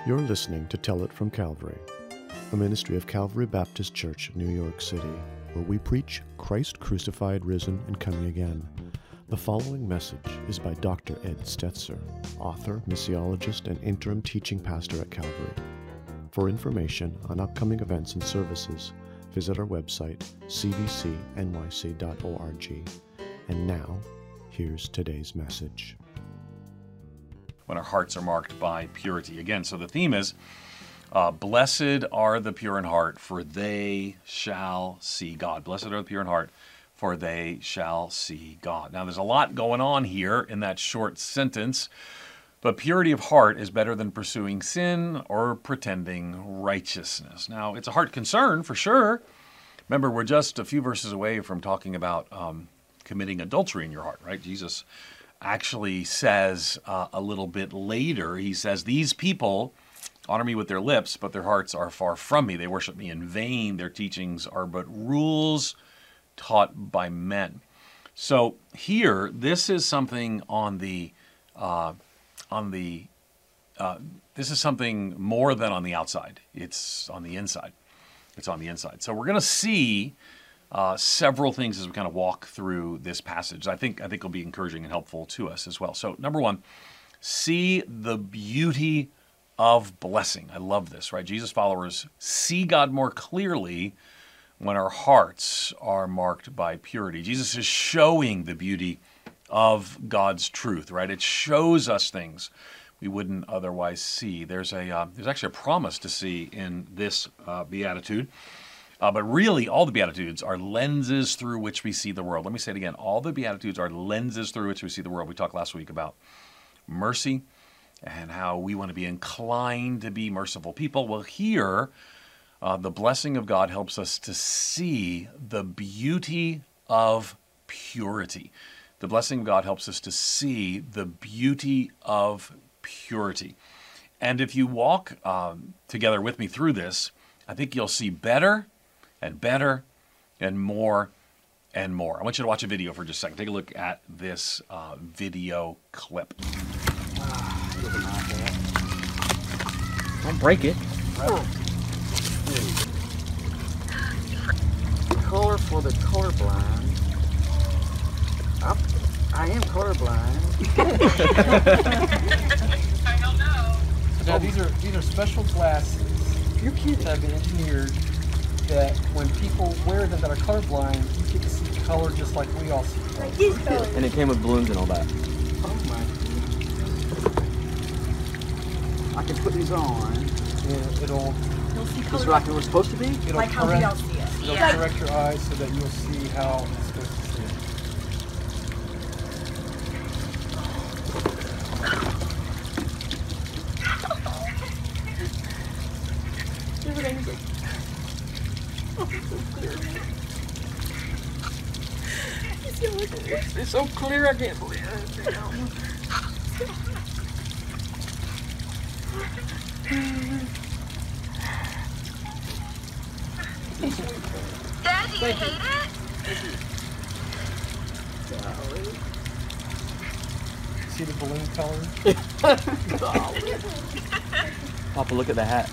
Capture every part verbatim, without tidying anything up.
You're listening to Tell It from Calvary, a ministry of Calvary Baptist Church, New York City, where we preach Christ crucified, risen, and coming again. The following message is by Doctor Ed Stetzer, author, missiologist, and interim teaching pastor at Calvary. For information on upcoming events and services, visit our website, c b c n y c dot org. And now, here's today's message. When our hearts are marked by purity. Again, so the theme is, uh, blessed are the pure in heart, for they shall see God. Blessed are the pure in heart, for they shall see God. Now, there's a lot going on here in that short sentence, but purity of heart is better than pursuing sin or pretending righteousness. Now, it's a heart concern for sure. Remember, we're just a few verses away from talking about um, committing adultery in your heart, right? Jesus actually says uh, a little bit later, he says, these people honor me with their lips, but their hearts are far from me. They worship me in vain. Their teachings are but rules taught by men. So here, this is something on the, uh, on the, uh, this is something more than on the outside. It's on the inside. It's on the inside. So we're going to see Uh, several things as we kind of walk through this passage. I think I think it'll be encouraging and helpful to us as well. So number one, see the beauty of blessing. I love this, right? Jesus followers see God more clearly when our hearts are marked by purity. Jesus is showing the beauty of God's truth, right? It shows us things we wouldn't otherwise see. There's a uh, there's actually a promise to see in this uh, beatitude. Uh, but really, all the Beatitudes are lenses through which we see the world. Let me say it again. All the Beatitudes are lenses through which we see the world. We talked last week about mercy and how we want to be inclined to be merciful people. Well, here, uh, the blessing of God helps us to see the beauty of purity. The blessing of God helps us to see the beauty of purity. And if you walk um, together with me through this, I think you'll see better and better and more and more. I want you to watch a video for just a second. Take a look at this uh, video clip. Don't break it. Oh. Color for the colorblind. I'm, I am colorblind. I don't know. Now these are these are special glasses. You're kidding. That have been engineered that when people wear them that are colorblind, you get to see color just like we all see color. And it came with balloons and all that. Oh my. I can put these on. And it'll You'll see Is color it like it was supposed to be? it'll like how we correct don't see it. it'll Yeah. correct your eyes so that you'll see how it's supposed to see it. It's so clear I can't believe it. Dad, do you hate it? See the balloon color? Papa, look at the hat.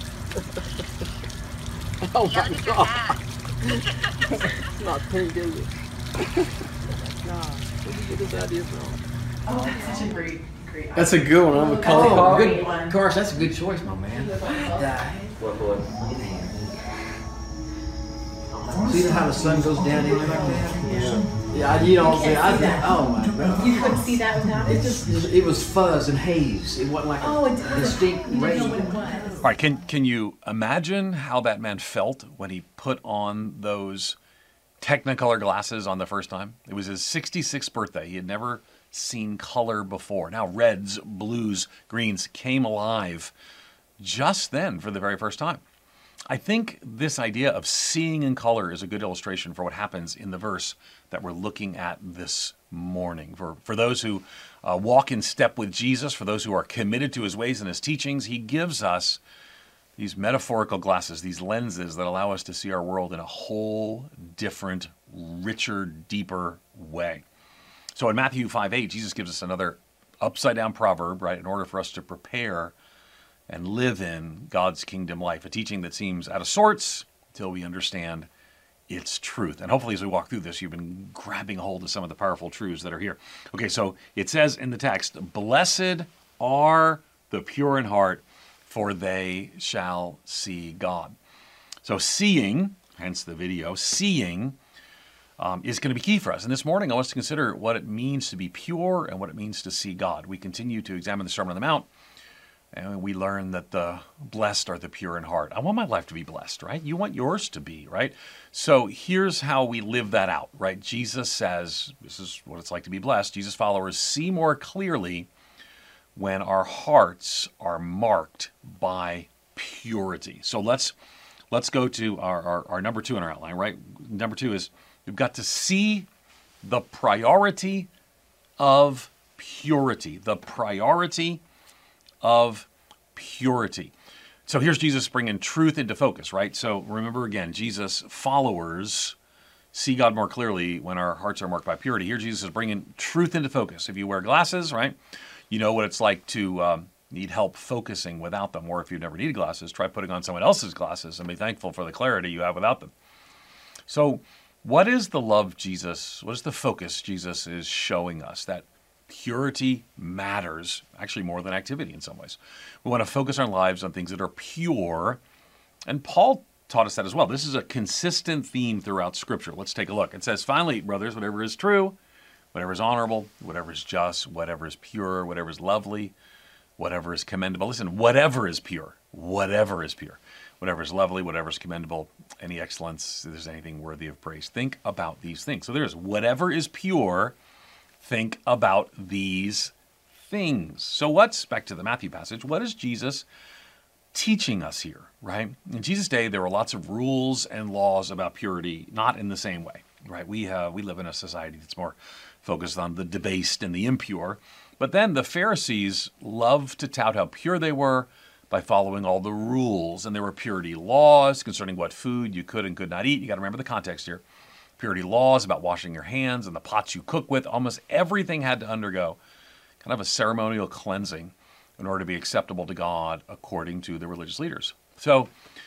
Oh Yeah, my look at your God. hat. Not pink, is it? God, where did you get this idea from? Oh, such a great, great. That's a good one. I'm a color. Oh, good. great one. Gosh, that's a good choice, my man. Yeah. See how the sun goes down in there like that? Yeah. Yeah, you know, can't I, see that. oh my God. You couldn't see that without It it? just, it was fuzz and haze. It wasn't like Oh, a it wasn't. distinct You ray. didn't know what it was. All right, can, can you imagine how that man felt when he put on those Technicolor glasses on the first time? It was his sixty-sixth birthday. He had never seen color before. Now reds, blues, greens came alive just then for the very first time. I think this idea of seeing in color is a good illustration for what happens in the verse that we're looking at this morning. For, for those who uh, walk in step with Jesus, for those who are committed to his ways and his teachings, he gives us these metaphorical glasses, these lenses that allow us to see our world in a whole different, richer, deeper way. So in Matthew five eight, Jesus gives us another upside down proverb, right, in order for us to prepare and live in God's kingdom life, a teaching that seems out of sorts until we understand its truth. And hopefully as we walk through this, you've been grabbing hold of some of the powerful truths that are here. Okay, so it says in the text, blessed are the pure in heart, for they shall see God. So seeing, hence the video, seeing um, is going to be key for us. And this morning I want us to consider what it means to be pure and what it means to see God. We continue to examine the Sermon on the Mount, and we learn that the blessed are the pure in heart. I want my life to be blessed, right? You want yours to be, right? So here's how we live that out, right? Jesus says, this is what it's like to be blessed. Jesus' followers see more clearly when our hearts are marked by purity. So let's let's go to our, our, our number two in our outline, right? Number two is we've got to see the priority of purity. The priority of purity. So here's Jesus bringing truth into focus, right? So remember again, Jesus' followers see God more clearly when our hearts are marked by purity. Here Jesus is bringing truth into focus. If you wear glasses, right, you know what it's like to um, need help focusing without them. Or if you've never needed glasses, try putting on someone else's glasses and be thankful for the clarity you have without them. So what is the love Jesus, what is the focus Jesus is showing us? That purity matters, actually more than activity in some ways. We want to focus our lives on things that are pure, and Paul taught us that as well. This is a consistent theme throughout Scripture. Let's take a look. It says, finally, brothers, whatever is true, whatever is honorable, whatever is just, whatever is pure, whatever is lovely, whatever is commendable. Listen, whatever is pure, whatever is pure, whatever is lovely, whatever is commendable, any excellence, if there's anything worthy of praise. Think about these things. So there's whatever is pure. Think about these things. So what's, back to the Matthew passage, what is Jesus teaching us here, right? In Jesus' day, there were lots of rules and laws about purity, not in the same way, right? We have, we live in a society that's more focused on the debased and the impure. But then the Pharisees loved to tout how pure they were by following all the rules. And there were purity laws concerning what food you could and could not eat. You got to remember the context here. Purity laws about washing your hands and the pots you cook with. Almost everything had to undergo kind of a ceremonial cleansing in order to be acceptable to God according to the religious leaders. So,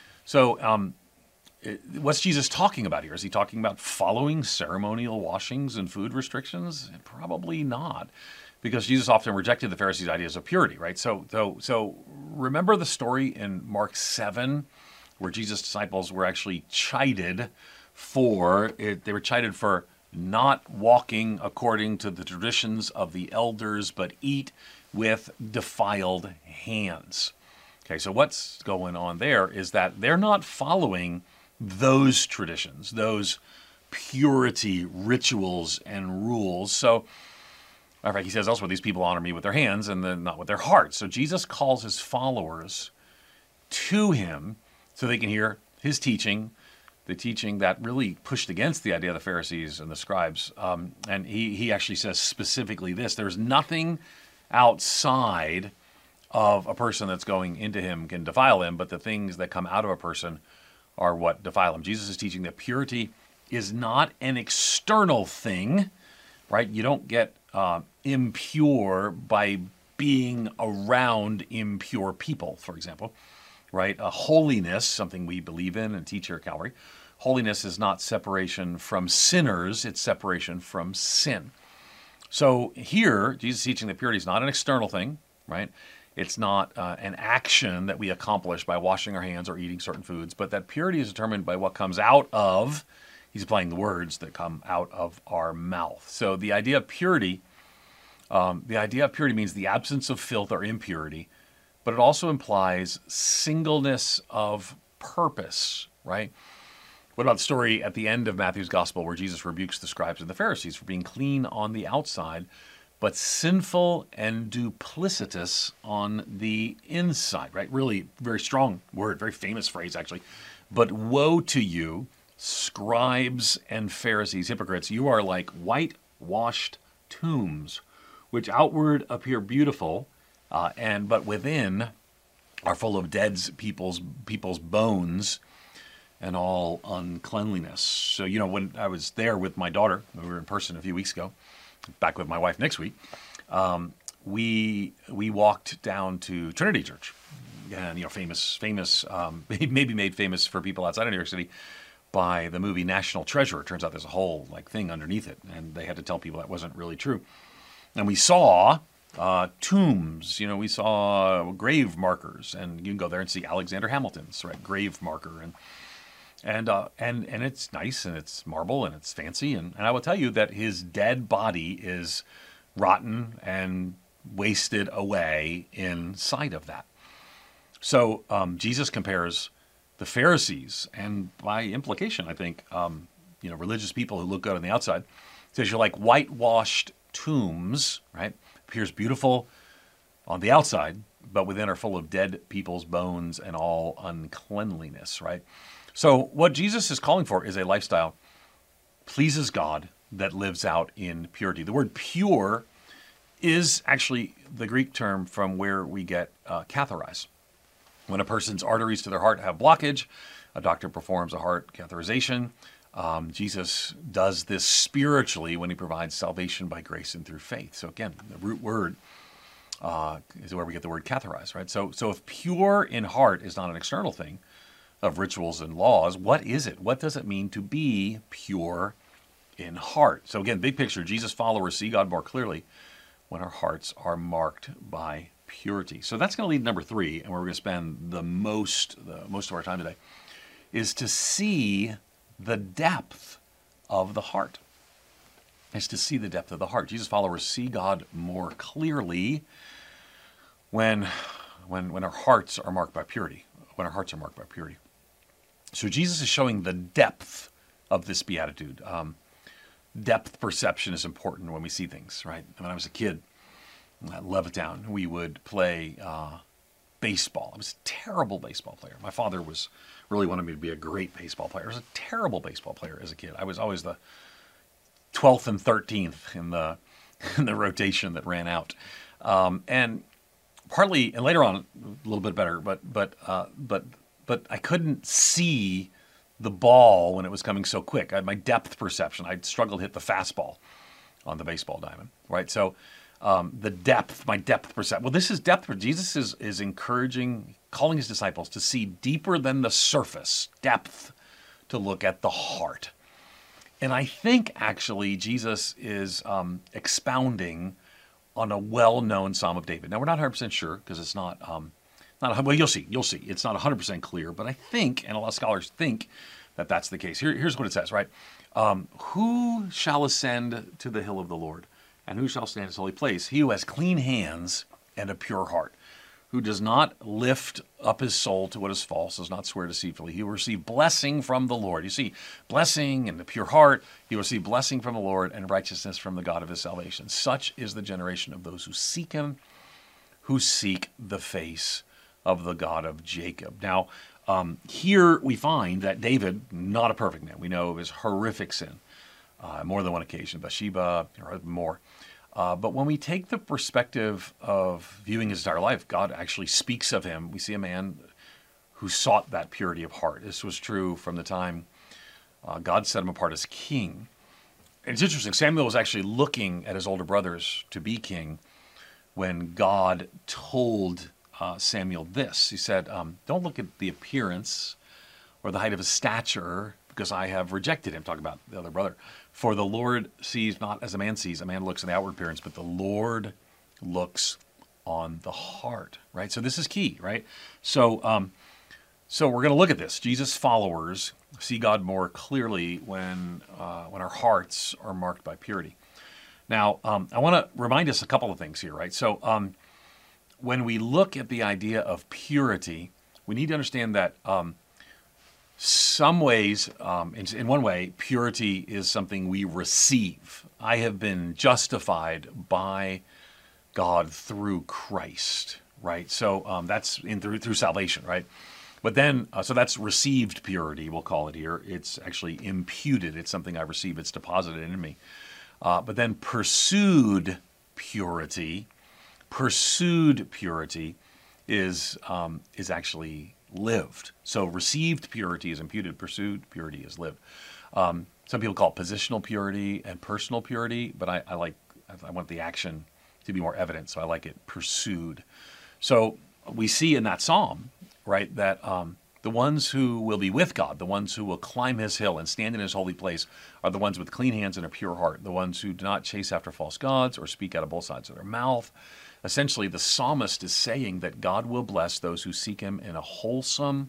so um, it, what's Jesus talking about here? Is he talking about following ceremonial washings and food restrictions? Probably not, because Jesus often rejected the Pharisees' ideas of purity, right? So, so, so remember the story in Mark seven where Jesus' disciples were actually chided for it, they were chided for not walking according to the traditions of the elders, but eat with defiled hands. Okay, so what's going on there is that they're not following those traditions, those purity rituals and rules. So, in fact, he says elsewhere, these people honor me with their hands and then not with their hearts. So Jesus calls his followers to him so they can hear his teaching, the teaching that really pushed against the idea of the Pharisees and the scribes. Um, and he, he actually says specifically this: there's nothing outside of a person that's going into him can defile him, but the things that come out of a person are what defile him. Jesus is teaching that purity is not an external thing, right? You don't get uh, impure by being around impure people, for example. Right? A holiness, something we believe in and teach here at Calvary. Holiness is not separation from sinners, it's separation from sin. So here, Jesus is teaching that purity is not an external thing, right? It's not uh, an action that we accomplish by washing our hands or eating certain foods, but that purity is determined by what comes out of, he's applying the words that come out of our mouth. So the idea of purity, um, the idea of purity means the absence of filth or impurity, but it also implies singleness of purpose, right? What about the story at the end of Matthew's gospel where Jesus rebukes the scribes and the Pharisees for being clean on the outside, but sinful and duplicitous on the inside, right? Really very strong word, very famous phrase actually. But woe to you, scribes and Pharisees, hypocrites, you are like whitewashed tombs, which outward appear beautiful, Uh, and but within are full of dead people's people's bones and all uncleanliness. So, you know, when I was there with my daughter, we were in person a few weeks ago, back with my wife next week, um, we we walked down to Trinity Church. and you know, famous, famous, um, maybe made famous for people outside of New York City by the movie National Treasure. It turns out there's a whole like thing underneath it, and they had to tell people that wasn't really true. And we saw uh, tombs, you know, we saw grave markers, and you can go there and see Alexander Hamilton's right grave marker, and and uh, and and it's nice, and it's marble, and it's fancy, and, and I will tell you that his dead body is rotten and wasted away inside of that. So um, Jesus compares the Pharisees, and by implication, I think, um, you know, religious people who look good on the outside, says you're like whitewashed tombs, right? Appears beautiful on the outside, but within are full of dead people's bones and all uncleanliness, right? So what Jesus is calling for is a lifestyle pleases God that lives out in purity. The word pure is actually the Greek term from where we get uh, catheterize. When a person's arteries to their heart have blockage, a doctor performs a heart catheterization. Um, Jesus does this spiritually when he provides salvation by grace and through faith. So again, the root word uh, is where we get the word catheterize, right? So, so if pure in heart is not an external thing of rituals and laws, what is it? What does it mean to be pure in heart? So again, big picture, Jesus followers see God more clearly when our hearts are marked by purity. So that's going to lead to number three, and where we're going to spend the most, the most of our time today, is to see the depth of the heart. Is to see the depth of the heart. Jesus followers see God more clearly when, when, when our hearts are marked by purity. When our hearts are marked by purity. So Jesus is showing the depth of this beatitude. Um, depth perception is important when we see things, right? When I was a kid at Levittown, we would play uh, baseball. I was a terrible baseball player. My father was really wanted me to be a great baseball player. I was a terrible baseball player as a kid. I was always the twelfth and thirteenth in the in the rotation that ran out, um, and partly, and later on, a little bit better, but but uh, but but I couldn't see the ball when it was coming so quick. I had my depth perception. I struggled to hit the fastball on the baseball diamond, right? So um, the depth, my depth perception. Well, this is depth. Jesus is is encouraging, calling his disciples to see deeper than the surface, depth, to look at the heart. And I think actually Jesus is um, expounding on a well-known Psalm of David. Now, we're not one hundred percent sure because it's not, um, not well, you'll see, you'll see. It's not one hundred percent clear, but I think, and a lot of scholars think, that that's the case. Here, here's what it says, right? Um, who shall ascend to the hill of the Lord, and who shall stand in his holy place? He who has clean hands and a pure heart, who does not lift up his soul to what is false, does not swear deceitfully. He will receive blessing from the Lord. You see, blessing and the pure heart. He will receive blessing from the Lord and righteousness from the God of his salvation. Such is the generation of those who seek him, who seek the face of the God of Jacob. Now, um, here we find that David, not a perfect man. We know of his horrific sin, uh, more than one occasion, Bathsheba, or more. Uh, but when we take the perspective of viewing his entire life, God actually speaks of him. We see a man who sought that purity of heart. This was true from the time uh, God set him apart as king. And it's interesting, Samuel was actually looking at his older brothers to be king when God told uh, Samuel this. He said, um, don't look at the appearance or the height of his stature, because I have rejected him. Talk about the other brother. For the Lord sees not as a man sees. A man looks on the outward appearance, but the Lord looks on the heart, right? So this is key, right? So um, so we're going to look at this. Jesus' followers see God more clearly when, uh, when our hearts are marked by purity. Now, um, I want to remind us a couple of things here, right? So um, when we look at the idea of purity, we need to understand that um, some ways, um, in, in one way, purity is something we receive. I have been justified by God through Christ, right? So um, that's in through through salvation, right? But then, uh, so that's received purity, we'll call it here. It's actually imputed. It's something I receive. It's deposited in me. Uh, but then pursued purity, pursued purity is um, is actually lived. So received purity is imputed, pursued purity is lived. Um, some people call it positional purity and personal purity, but I, I like, I want the action to be more evident, so I like it pursued. So we see in that psalm, right, that um, the ones who will be with God, the ones who will climb his hill and stand in his holy place, are the ones with clean hands and a pure heart, the ones who do not chase after false gods or speak out of both sides of their mouth. Essentially, the psalmist is saying that God will bless those who seek him in a wholesome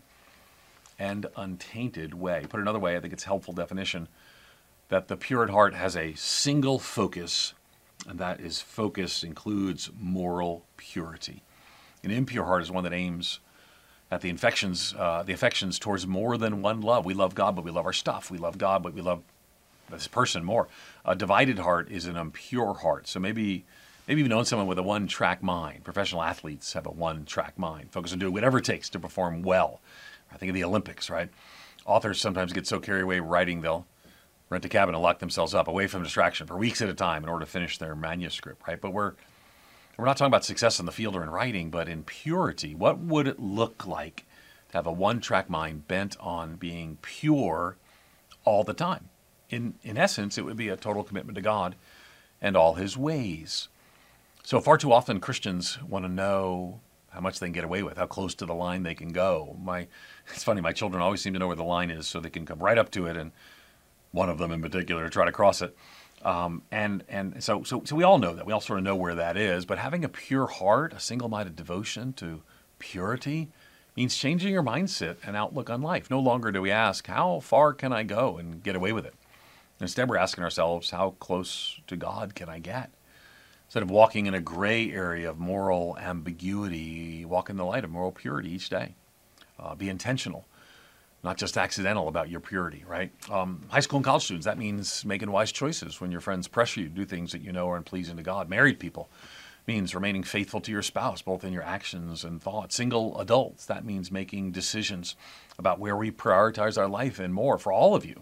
and untainted way. Put another way, I think it's a helpful definition, that the pure at heart has a single focus, and that is focus includes moral purity. An impure heart is one that aims at the infections, uh, the affections towards more than one love. We love God, but we love our stuff. We love God, but we love this person more. A divided heart is an impure heart. So maybe maybe you've known someone with a one-track mind. Professional athletes have a one-track mind, focus on doing whatever it takes to perform well. I think of the Olympics, right? Authors sometimes get so carried away writing, they'll rent a cabin and lock themselves up away from distraction for weeks at a time in order to finish their manuscript, right? But we're we're not talking about success in the field or in writing, but in purity. What would it look like to have a one-track mind bent on being pure all the time? In in essence, it would be a total commitment to God and all his ways. So far too often Christians want to know how much they can get away with, how close to the line they can go. My, it's funny, my children always seem to know where the line is so they can come right up to it, and one of them in particular try to cross it. Um, and and so, so so we all know that. We all sort of know where that is. But having a pure heart, a single-minded devotion to purity, means changing your mindset and outlook on life. No longer do we ask, how far can I go and get away with it? Instead, we're asking ourselves, how close to God can I get? Instead of walking in a gray area of moral ambiguity, walk in the light of moral purity each day. Uh, be intentional, not just accidental about your purity, right? Um, high school and college students, that means making wise choices when your friends pressure you to do things that you know are unpleasing to God. Married people means remaining faithful to your spouse, both in your actions and thoughts. Single adults, that means making decisions about where we prioritize our life and more for all of you.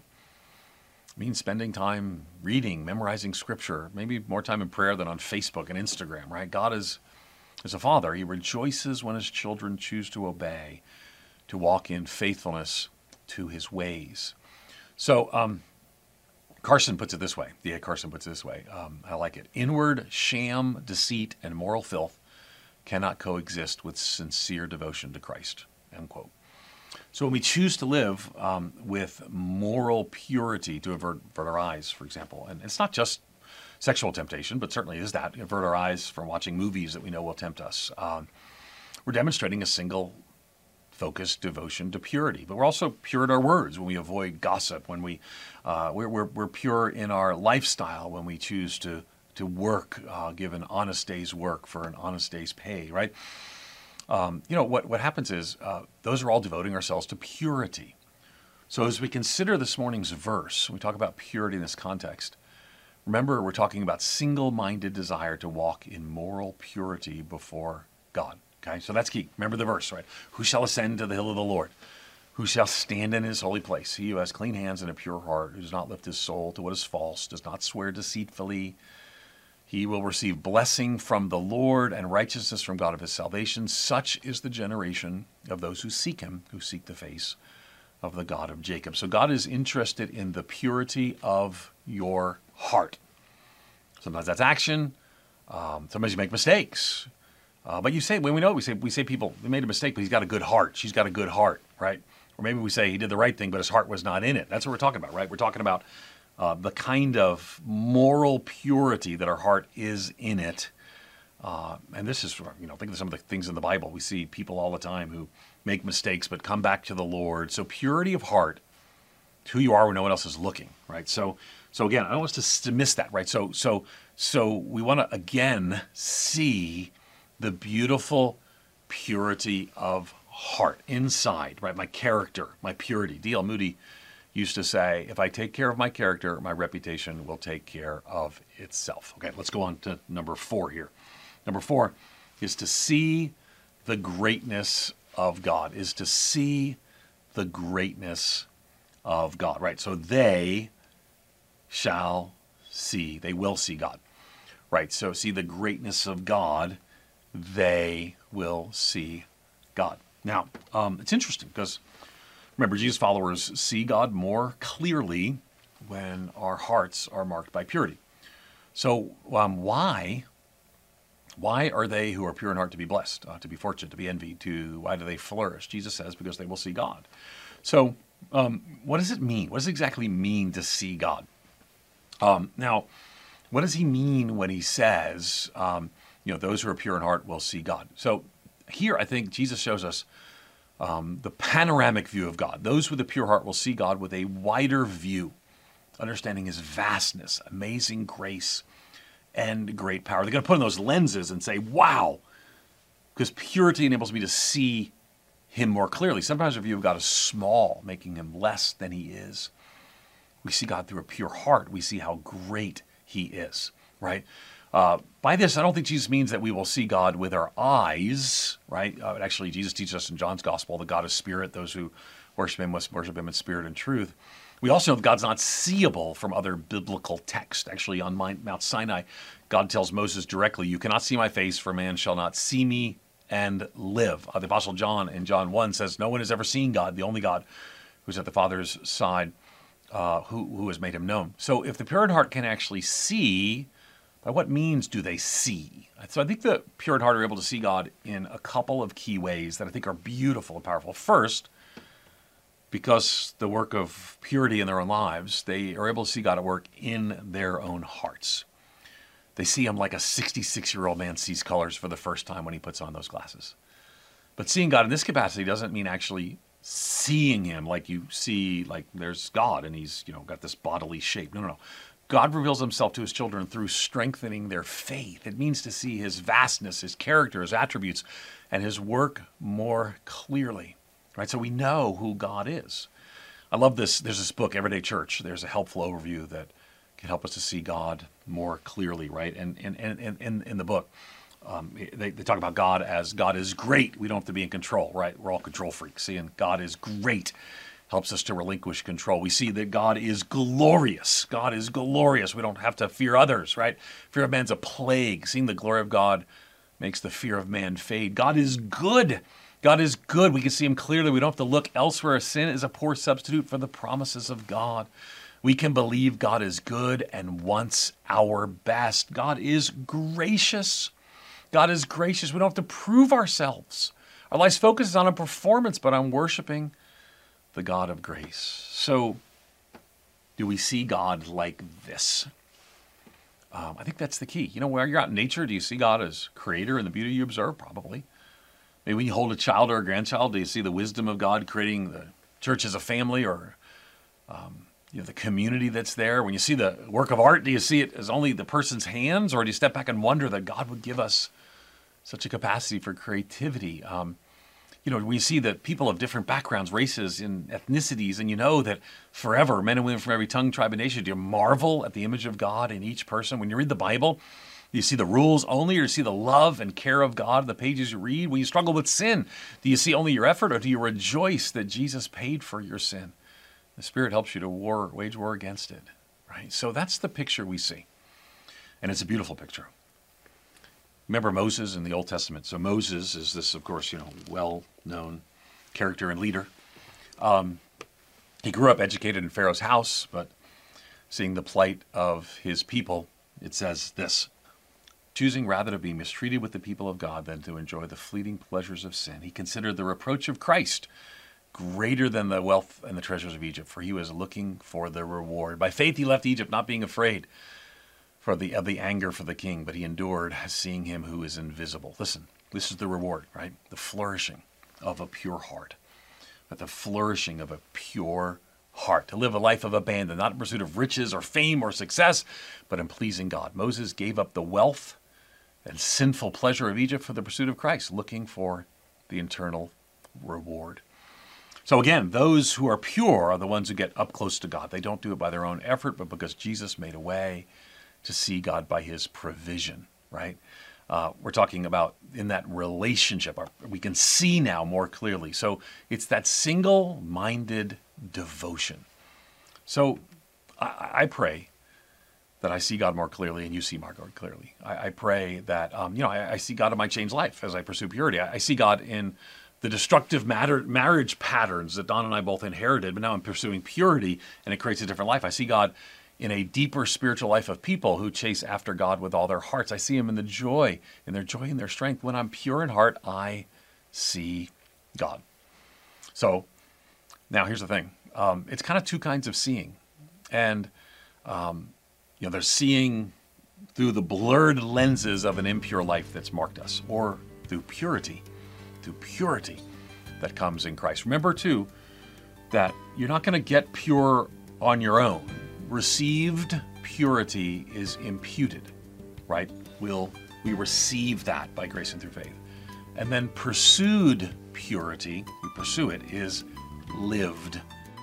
It means spending time reading, memorizing scripture, maybe more time in prayer than on Facebook and Instagram, right? God is, is a father. He rejoices when his children choose to obey, to walk in faithfulness to his ways. So um, Carson puts it this way. D A Carson puts it this way. Um, I like it. Inward sham, deceit, and moral filth cannot coexist with sincere devotion to Christ, end quote. So when we choose to live um, with moral purity to avert, avert our eyes, for example, and it's not just sexual temptation, but certainly is that, avert our eyes from watching movies that we know will tempt us. Um, we're demonstrating a single focused devotion to purity, but we're also pure in our words when we avoid gossip, when we, uh, we're, we're, we're pure in our lifestyle when we choose to, to work, uh, give an honest day's work for an honest day's pay, right? Um, you know, what, what happens is uh, those are all devoting ourselves to purity. So as we consider this morning's verse, we talk about purity in this context. Remember, we're talking about single-minded desire to walk in moral purity before God. Okay, so that's key. Remember the verse, right? Who shall ascend to the hill of the Lord? Who shall stand in his holy place? He who has clean hands and a pure heart, who does not lift his soul to what is false, does not swear deceitfully. He will receive blessing from the Lord and righteousness from God of his salvation. Such is the generation of those who seek him, who seek the face of the God of Jacob. So God is interested in the purity of your heart. Sometimes that's action. Um, sometimes you make mistakes. Uh, but you say, when we know, we say, we say people, they made a mistake, but he's got a good heart. She's got a good heart, right? Or maybe we say he did the right thing, but his heart was not in it. That's what we're talking about, right? We're talking about uh, the kind of moral purity that our heart is in it. Uh, and this is, you know, think of some of the things in the Bible. We see people all the time who make mistakes, but come back to the Lord. So purity of heart, who you are when no one else is looking, right? So, so again, I don't want us to miss that, right? So, so, so we want to again see the beautiful purity of heart inside, right? My character, my purity. D L Moody used to say, if I take care of my character, my reputation will take care of itself. Okay, let's go on to number four here. Number four is to see the greatness of God, is to see the greatness of God, right? So they shall see, they will see God, right? So see the greatness of God, they will see God. Now, um, it's interesting because, remember, Jesus followers see God more clearly when our hearts are marked by purity. So um, why Why are they who are pure in heart to be blessed, uh, to be fortunate, to be envied? To why do they flourish? Jesus says, because they will see God. So, um, what does it mean? What does it exactly mean to see God? Um, now, what does he mean when he says, um, you know, those who are pure in heart will see God? So, here I think Jesus shows us um, the panoramic view of God. Those with a pure heart will see God with a wider view, understanding his vastness, amazing grace, and great power. They're going to put on those lenses and say, wow, because purity enables me to see him more clearly. Sometimes our view of God is small, making him less than he is. We see God through a pure heart. We see how great he is, right? Uh, by this, I don't think Jesus means that we will see God with our eyes, right? Uh, actually, Jesus teaches us in John's gospel that God is spirit. Those who worship him must worship him in spirit and truth. We also know that God's not seeable from other biblical texts. Actually, on Mount Sinai, God tells Moses directly, you cannot see my face, for man shall not see me and live. Uh, the Apostle John in John one says, no one has ever seen God, the only God who's at the Father's side, uh, who, who has made him known. So if the pure in heart can actually see, by what means do they see? So I think the pure in heart are able to see God in a couple of key ways that I think are beautiful and powerful. First, because the work of purity in their own lives, they are able to see God at work in their own hearts. They see him like a sixty-six-year-old man sees colors for the first time when he puts on those glasses. But seeing God in this capacity doesn't mean actually seeing him like you see, like there's God and he's, you know, got this bodily shape. No, no, no. God reveals himself to his children through strengthening their faith. It means to see his vastness, his character, his attributes, and his work more clearly. Right, so we know who God is. I love this. There's this book, Everyday Church. There's a helpful overview that can help us to see God more clearly, right? And in and, and, and, in the book, um, they, they talk about God as God is great. We don't have to be in control, right? We're all control freaks. Seeing God is great helps us to relinquish control. We see that God is glorious. God is glorious. We don't have to fear others, right? Fear of man's a plague. Seeing the glory of God makes the fear of man fade. God is good. God is good. We can see him clearly. We don't have to look elsewhere. Sin is a poor substitute for the promises of God. We can believe God is good and wants our best. God is gracious. God is gracious. We don't have to prove ourselves. Our life's focus is on a performance, but on worshiping the God of grace. So, do we see God like this? Um, I think that's the key. You know, where you're out in nature, do you see God as creator and the beauty you observe? Probably. Maybe when you hold a child or a grandchild, do you see the wisdom of God creating the church as a family, or um, you know, the community that's there? When you see the work of art, do you see it as only the person's hands, or do you step back and wonder that God would give us such a capacity for creativity? Um, you know, when you see the people of different backgrounds, races, and ethnicities, and you know that forever, men and women from every tongue, tribe, and nation, do you marvel at the image of God in each person? When you read the Bible, do you see the rules only, or do you see the love and care of God in the pages you read? When you struggle with sin, do you see only your effort, or do you rejoice that Jesus paid for your sin? The Spirit helps you to war, wage war against it, right? So that's the picture we see, and it's a beautiful picture. Remember Moses in the Old Testament. So Moses is this, of course, you know, well-known character and leader. Um, he grew up educated in Pharaoh's house, but seeing the plight of his people, it says this: choosing rather to be mistreated with the people of God than to enjoy the fleeting pleasures of sin, he considered the reproach of Christ greater than the wealth and the treasures of Egypt, for he was looking for the reward. By faith he left Egypt, not being afraid for the of the anger for the king, but he endured, seeing him who is invisible. Listen, this is the reward, right? The flourishing of a pure heart. But the flourishing of a pure heart, to live a life of abandon, not in pursuit of riches or fame or success, but in pleasing God. Moses gave up the wealth and sinful pleasure of Egypt for the pursuit of Christ, looking for the eternal reward. So again, those who are pure are the ones who get up close to God. They don't do it by their own effort, but because Jesus made a way to see God by his provision, right? Uh, we're talking about in that relationship. We can see now more clearly. So it's that single-minded devotion. So I, I pray that I see God more clearly and you see God more clearly. I, I pray that, um, you know, I, I see God in my changed life as I pursue purity. I, I see God in the destructive matter, marriage patterns that Don and I both inherited, but now I'm pursuing purity and it creates a different life. I see God in a deeper spiritual life of people who chase after God with all their hearts. I see him in the joy, in their joy and their strength. When I'm pure in heart, I see God. So now here's the thing. Um, it's kind of two kinds of seeing. And, um, you know, there's seeing through the blurred lenses of an impure life that's marked us, or through purity, through purity that comes in Christ. Remember, too, that you're not going to get pure on your own. Received purity is imputed, right? We'll, we receive that by grace and through faith. And then pursued purity, we pursue it, is lived.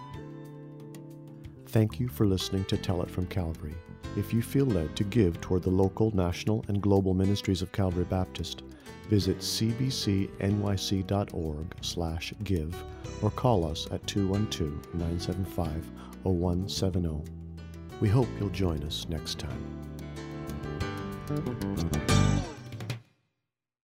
Thank you for listening to Tell It from Calvary. If you feel led to give toward the local, national, and global ministries of Calvary Baptist, visit c b c n y c dot org slash give or call us at two one two, nine seven five, zero one seven zero. We hope you'll join us next time.